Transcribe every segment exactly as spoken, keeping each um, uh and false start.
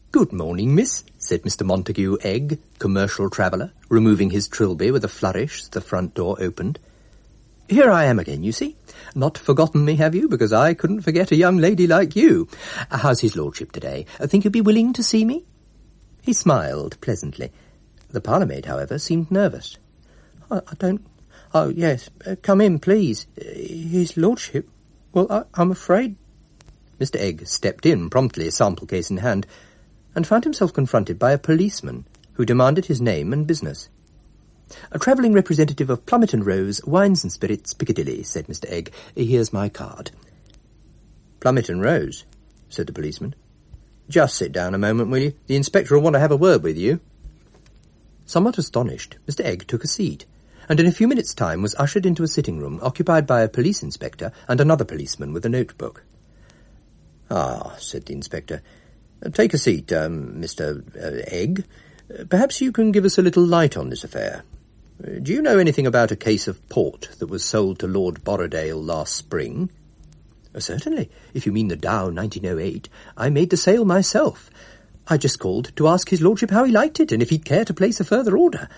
"Good morning, miss," said Mister Montague Egg, commercial traveller, removing his trilby with a flourish as the front door opened. "Here I am again, you see. Not forgotten me, have you? Because I couldn't forget a young lady like you. How's his lordship today? Think you'd be willing to see me?" He smiled pleasantly. The parlour-maid, however, seemed nervous. I, I don't... Oh, yes, uh, come in, please. Uh, his lordship... Well, I, I'm afraid... Mister Egg stepped in promptly, sample case in hand, and found himself confronted by a policeman who demanded his name and business. "A travelling representative of Plummet and Rose, Wines and Spirits, Piccadilly," said Mister Egg. "Here's my card." "Plummet and Rose," said the policeman. "Just sit down a moment, will you? The inspector will want to have a word with you." Somewhat astonished, Mister Egg took a seat, and in a few minutes' time was ushered into a sitting-room occupied by a police inspector and another policeman with a notebook. "Ah," said the inspector. "Take a seat, um, Mister Uh, Egg. Perhaps you can give us a little light on this affair. Do you know anything about a case of port that was sold to Lord Borrodaile last spring?" "Certainly, if you mean the Dow nineteen oh eight. I made the sale myself. I just called to ask his lordship how he liked it, and if he'd care to place a further order."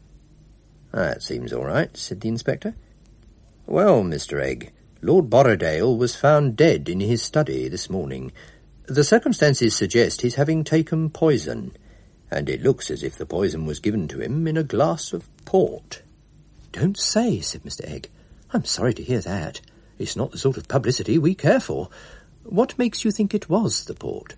"That seems all right," said the inspector. "Well, Mister Egg, Lord Borrodaile was found dead in his study this morning. The circumstances suggest his having taken poison, and it looks as if the poison was given to him in a glass of port." "Don't say," said Mister Egg. "I'm sorry to hear that. It's not the sort of publicity we care for. What makes you think it was the port?"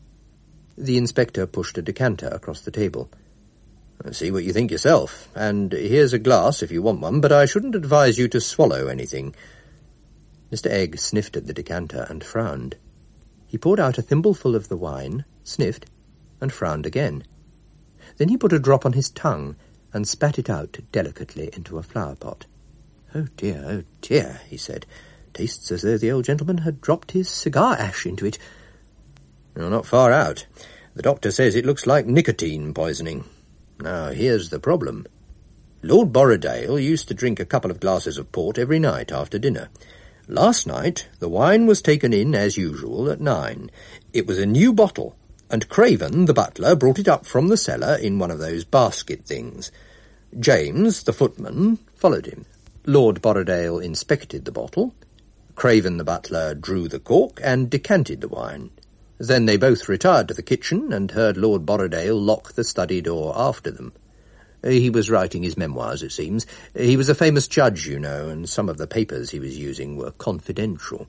The inspector pushed a decanter across the table. "See what you think yourself, and here's a glass if you want one, but I shouldn't advise you to swallow anything." Mister Egg sniffed at the decanter and frowned. He poured out a thimbleful of the wine, sniffed, and frowned again. Then he put a drop on his tongue and spat it out delicately into a flower-pot. "Oh dear, oh dear," he said. "Tastes as though the old gentleman had dropped his cigar-ash into it." "You're not far out. The doctor says it looks like nicotine poisoning. Now, here's the problem. Lord Borrodaile used to drink a couple of glasses of port every night after dinner. Last night, the wine was taken in, as usual, at nine. It was a new bottle, and Craven, the butler, brought it up from the cellar in one of those basket things. James, the footman, followed him. Lord Borrodaile inspected the bottle. Craven, the butler, drew the cork and decanted the wine. Then they both retired to the kitchen and heard Lord Borrodaile lock the study door after them. He was writing his memoirs, it seems. He was a famous judge, you know, and some of the papers he was using were confidential.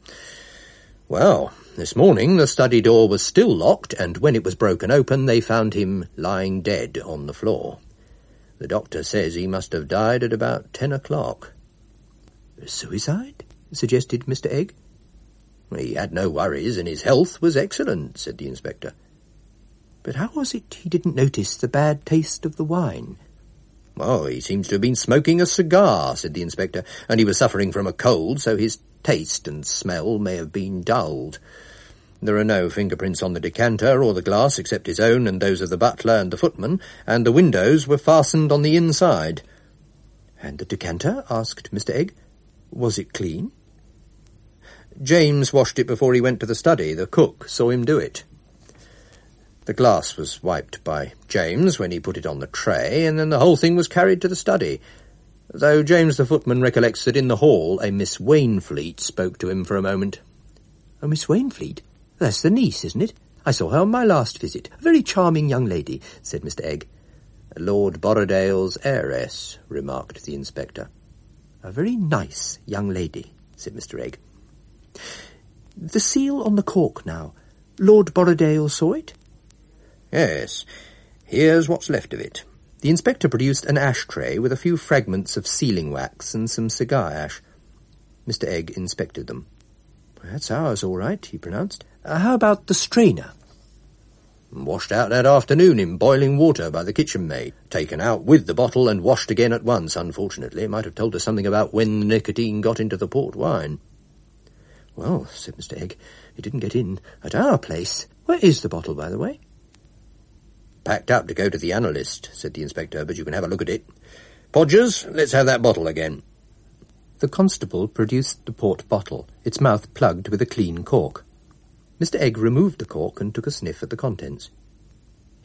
Well, this morning the study door was still locked, and when it was broken open they found him lying dead on the floor. The doctor says he must have died at about ten o'clock. "Suicide?" suggested Mister Egg. "He had no worries, and his health was excellent," said the inspector. "But how was it he didn't notice the bad taste of the wine?" "Oh, he seems to have been smoking a cigar," said the inspector, "and he was suffering from a cold, so his taste and smell may have been dulled. There are no fingerprints on the decanter or the glass except his own and those of the butler and the footman, and the windows were fastened on the inside." "And the decanter?" asked Mister Egg. "Was it clean?" "James washed it before he went to the study. The cook saw him do it. The glass was wiped by James when he put it on the tray, and then the whole thing was carried to the study, though James the footman recollects that in the hall a Miss Wainfleet spoke to him for a moment." "Oh, Miss Wainfleet? That's the niece, isn't it? I saw her on my last visit. A very charming young lady," said Mister Egg. "Lord Borrodaile's heiress," remarked the inspector. "A very nice young lady," said Mister Egg. "The seal on the cork now. Lord Borrodaile saw it?" "Yes. Here's what's left of it." The inspector produced an ashtray with a few fragments of sealing wax and some cigar ash. Mister Egg inspected them. "That's ours, all right," he pronounced. Uh, "how about the strainer?" "Washed out that afternoon in boiling water by the kitchen maid. Taken out with the bottle and washed again at once, unfortunately. It might have told us something about when the nicotine got into the port wine." "Well," said Mister Egg, "it didn't get in at our place. Where is the bottle, by the way?" "Packed up to go to the analyst," said the inspector, "but you can have a look at it. Podgers, let's have that bottle again." The constable produced the port bottle, its mouth plugged with a clean cork. Mister Egg removed the cork and took a sniff at the contents.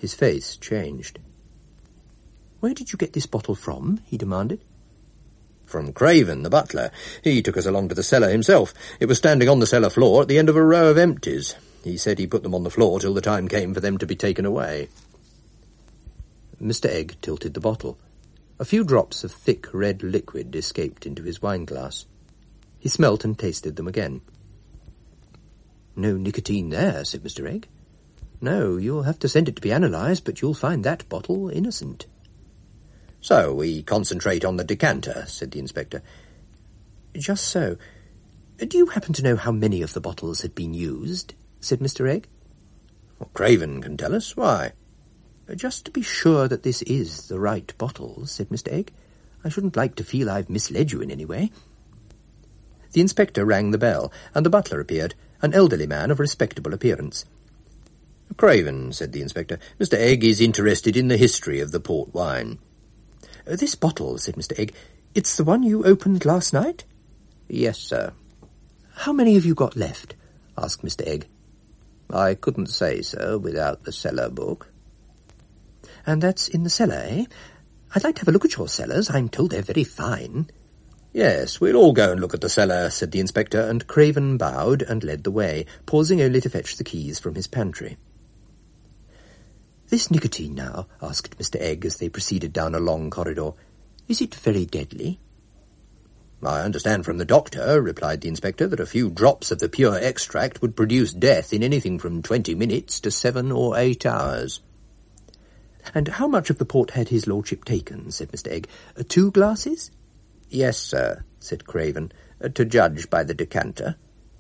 His face changed. "Where did you get this bottle from?" he demanded. "From Craven, the butler. He took us along to the cellar himself. It was standing on the cellar floor at the end of a row of empties. He said he put them on the floor till the time came for them to be taken away." Mister Egg tilted the bottle. A few drops of thick red liquid escaped into his wine-glass. He smelt and tasted them again. "No nicotine there," said Mister Egg. "No, you'll have to send it to be analysed, but you'll find that bottle innocent." "So we concentrate on the decanter," said the inspector. "Just so. Do you happen to know how many of the bottles had been used?" said Mister Egg. Well, Craven can tell us. Why?" "Just to be sure that this is the right bottle," said Mister Egg. "I shouldn't like to feel I've misled you in any way." The inspector rang the bell, and the butler appeared, an elderly man of respectable appearance. "Craven," said the inspector, "Mister Egg is interested in the history of the port wine." "This bottle," said Mister Egg, "it's the one you opened last night?" "Yes, sir." "How many have you got left?" asked Mister Egg. "I couldn't say, sir, without the cellar book." "And that's in the cellar, eh? I'd like to have a look at your cellars. I'm told they're very fine." "Yes, we'll all go and look at the cellar," said the inspector, and Craven bowed and led the way, pausing only to fetch the keys from his pantry. "This nicotine now," asked Mister Egg as they proceeded down a long corridor, "is it very deadly?" "I understand from the doctor," replied the inspector, "that a few drops of the pure extract would produce death in anything from twenty minutes to seven or eight hours." "And how much of the port had his lordship taken?" said Mister Egg. Uh, two glasses?" "Yes, sir," said Craven, uh, "to judge by the decanter."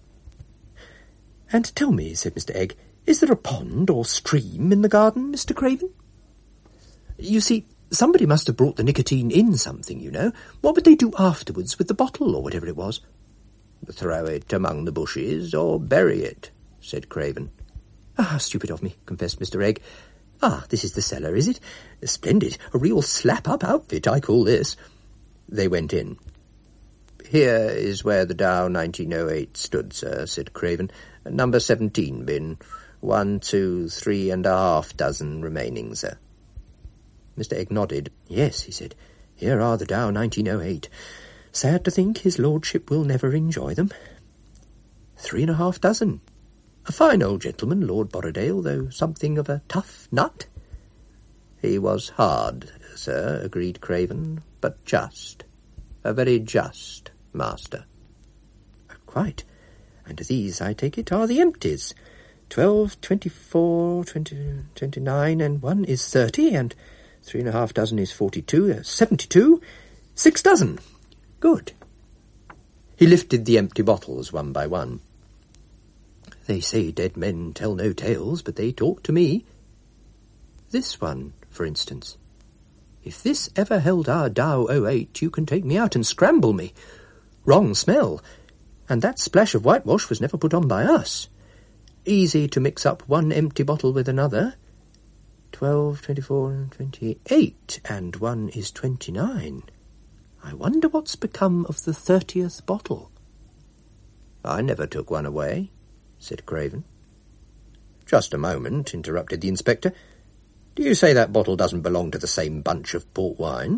"And tell me," said Mister Egg, "is there a pond or stream in the garden, Mister Craven? You see, somebody must have brought the nicotine in something, you know. What would they do afterwards with the bottle, or whatever it was?" "Throw it among the bushes, or bury it," said Craven. "Ah, how stupid of me," confessed Mister Egg. "Ah, this is the cellar, is it? Splendid. A real slap-up outfit, I call this." They went in. "Here is where the Dow nineteen oh eight stood, sir," said Craven. "Number seventeen bin. One, two, three and a half dozen remaining, sir." Mister Egg nodded. "Yes," he said, "here are the Dow nineteen oh eight. Sad to think his lordship will never enjoy them. Three and a half dozen. A fine old gentleman, Lord Borrowdale, though something of a tough nut." "He was hard, sir," agreed Craven, "but just. A very just master." "Quite. And these, I take it, are the empties. Twelve, twenty-four, twenty, twenty-nine, and one is thirty, and three and a half dozen is forty-two, uh, seventy-two. Six dozen. Good." He lifted the empty bottles one by one. "They say dead men tell no tales, but they talk to me. This one, for instance. If this ever held our Dow oh eight, you can take me out and scramble me. Wrong smell. And that splash of whitewash was never put on by us. Easy to mix up one empty bottle with another. Twelve, twenty-four, and twenty-eight, and one is twenty-nine. I wonder what's become of the thirtieth bottle." "I never took one away," said Craven. "Just a moment," interrupted the inspector. "Do you say that bottle doesn't belong to the same bunch of port wine?"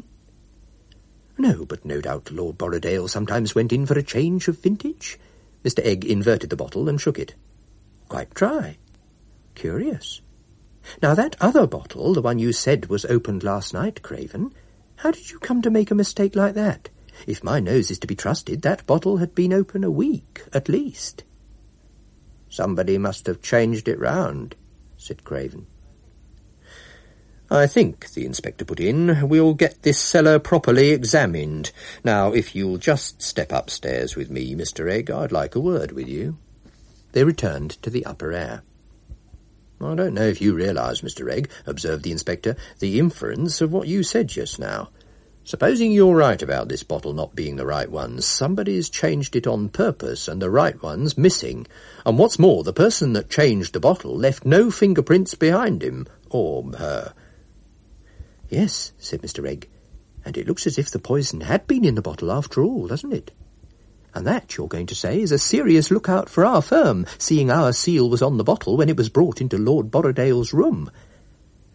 "No, but no doubt Lord Borrowdale sometimes went in for a change of vintage." Mister Egg inverted the bottle and shook it. "Quite dry. Curious. Now that other bottle, the one you said was opened last night, Craven, how did you come to make a mistake like that? If my nose is to be trusted, that bottle had been open a week, at least." "Somebody must have changed it round," said Craven. "I think," the inspector put in, "we'll get this cellar properly examined. Now, if you'll just step upstairs with me, Mister Egg, I'd like a word with you." They returned to the upper air. "I don't know if you realise, Mister Egg," observed the inspector, "the inference of what you said just now. Supposing you're right about this bottle not being the right one, somebody's changed it on purpose and the right one's missing. And what's more, the person that changed the bottle left no fingerprints behind him, or her." "Yes," said Mister Egg, "and it looks as if the poison had been in the bottle after all, doesn't it? And that, you're going to say, is a serious lookout for our firm, seeing our seal was on the bottle when it was brought into Lord Borrowdale's room."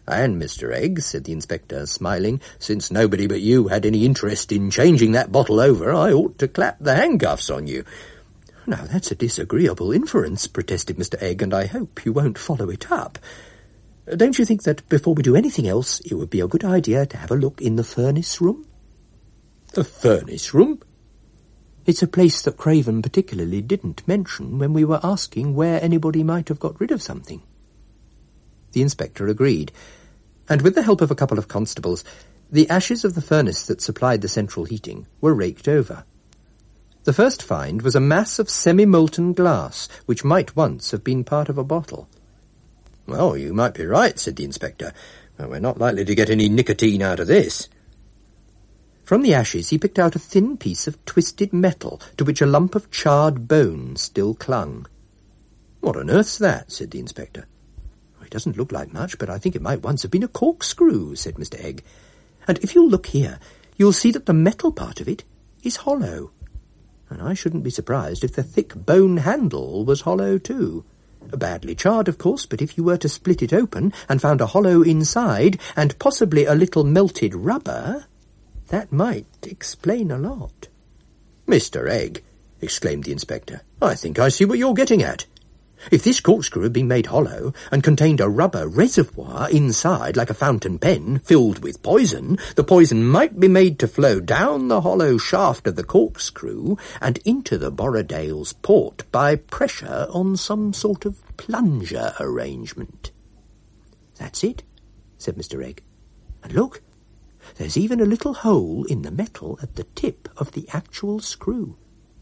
And, Mister Egg, said the inspector, smiling, since nobody but you had any interest in changing that bottle over, I ought to clap the handcuffs on you. Now, that's a disagreeable inference, protested Mister Egg, and I hope you won't follow it up. Don't you think that before we do anything else, it would be a good idea to have a look in the furnace room? The furnace room? It's a place that Craven particularly didn't mention when we were asking where anybody might have got rid of something. The inspector agreed, and with the help of a couple of constables, the ashes of the furnace that supplied the central heating were raked over. The first find was a mass of semi-molten glass, which might once have been part of a bottle. Well, you might be right, said the inspector. Well, we're not likely to get any nicotine out of this. From the ashes he picked out a thin piece of twisted metal to which a lump of charred bone still clung. What on earth's that? Said the inspector. It doesn't look like much, but I think it might once have been a corkscrew, said Mister Egg. And if you'll look here, you'll see that the metal part of it is hollow. And I shouldn't be surprised if the thick bone handle was hollow too. Badly charred, of course, but if you were to split it open and found a hollow inside, and possibly a little melted rubber, that might explain a lot. Mister Egg, exclaimed the inspector, I think I see what you're getting at. If this corkscrew had been made hollow and contained a rubber reservoir inside like a fountain pen filled with poison, the poison might be made to flow down the hollow shaft of the corkscrew and into the Borrodale's port by pressure on some sort of plunger arrangement. That's it, said Mister Egg. And look, there's even a little hole in the metal at the tip of the actual screw.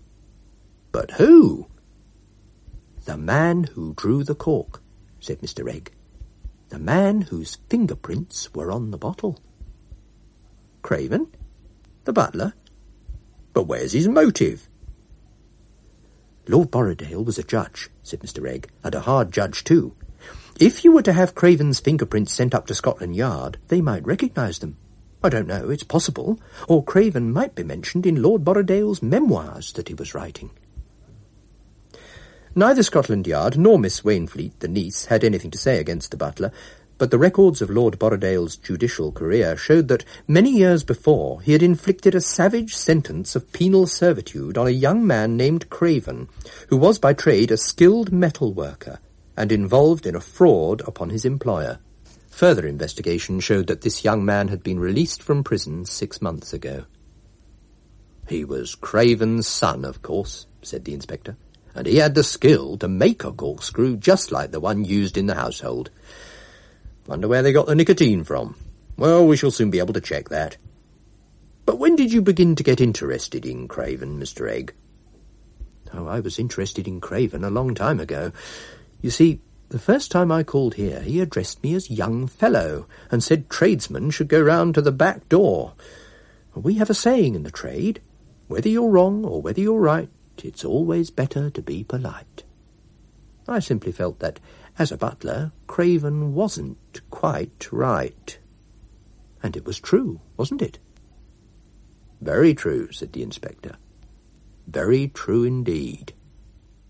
But who? The man who drew the cork, said Mister Egg. The man whose fingerprints were on the bottle. Craven? The butler? But where's his motive? Lord Borrodale was a judge, said Mister Egg, and a hard judge too. If you were to have Craven's fingerprints sent up to Scotland Yard, they might recognise them. I don't know, it's possible. Or Craven might be mentioned in Lord Borrodale's memoirs that he was writing. Neither Scotland Yard nor Miss Wainfleet, the niece, had anything to say against the butler, but the records of Lord Borrodale's judicial career showed that many years before he had inflicted a savage sentence of penal servitude on a young man named Craven, who was by trade a skilled metal worker and involved in a fraud upon his employer. Further investigation showed that this young man had been released from prison six months ago. He was Craven's son, of course, said the inspector, and he had the skill to make a corkscrew just like the one used in the household. Wonder where they got the nicotine from. Well, we shall soon be able to check that. But when did you begin to get interested in Craven, Mister Egg? Oh, I was interested in Craven a long time ago. You see, the first time I called here, he addressed me as young fellow, and said tradesmen should go round to the back door. We have a saying in the trade, whether you're wrong or whether you're right, it's always better to be polite. I simply felt that, as a butler, Craven wasn't quite right. And it was true, wasn't it? Very true, said the inspector. Very true indeed.